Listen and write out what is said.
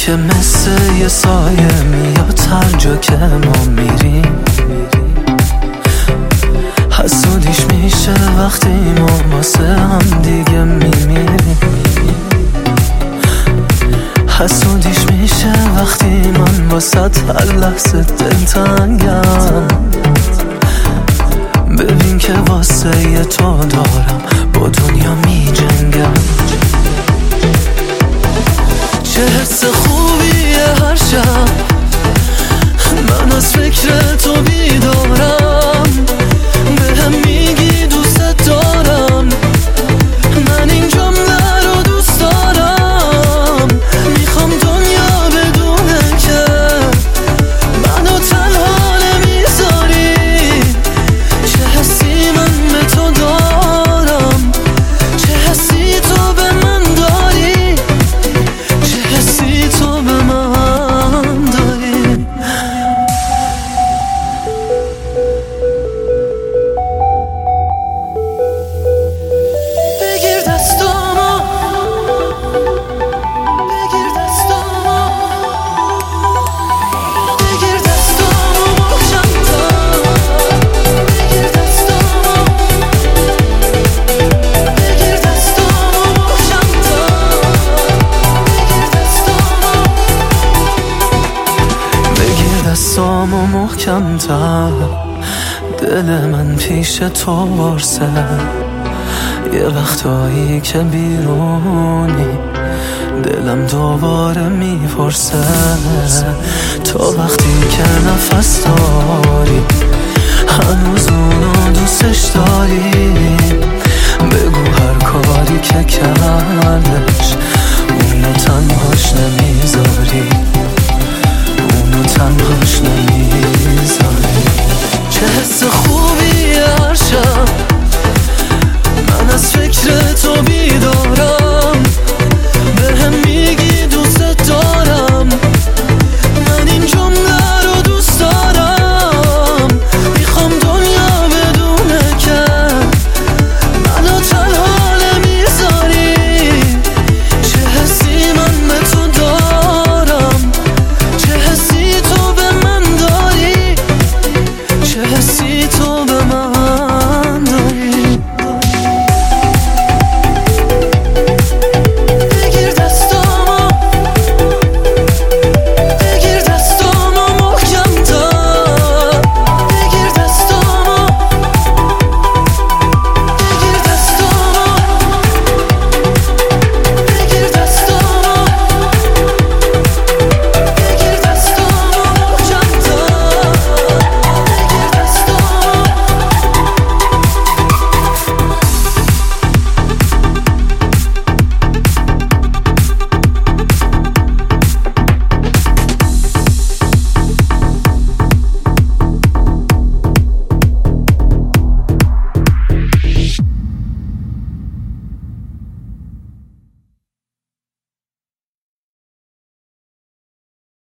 که مثل یه سایه میاد هر جا که ما میریم. حسودیش میشه وقتی ما واسه هم دیگه میمیریم. حسودیش میشه وقتی من واسه هر لحظه دلتنگم. ببین که واسه یه تو دارم با دنیا میجنگم. چه حس خوبیه هر شب من از فکر تو بیدارم. بهم میگی دوست دارم، من این جمله رو دوست دارم. میخوام دنیا بدونه که منو تنها نمیذاری. چه حسی من به تو دارم، چه حسی تو به من داری، چه حسی تو به من داری. بگیر دستامو، بگیر دستامو، بگیر دستامو محکم تر. بگیر دستامو، بگیر دستامو محکم تر. بگیر دستامو محکم تر. دل من پیش تو وارسه، یه وقتایی که بیرونی دلم دوباره میپرسه. تا وقتی که نفس داری هنوز اونو دوستش داری. بگو هر کاری که کردش اونو تنهاش نمیذاری.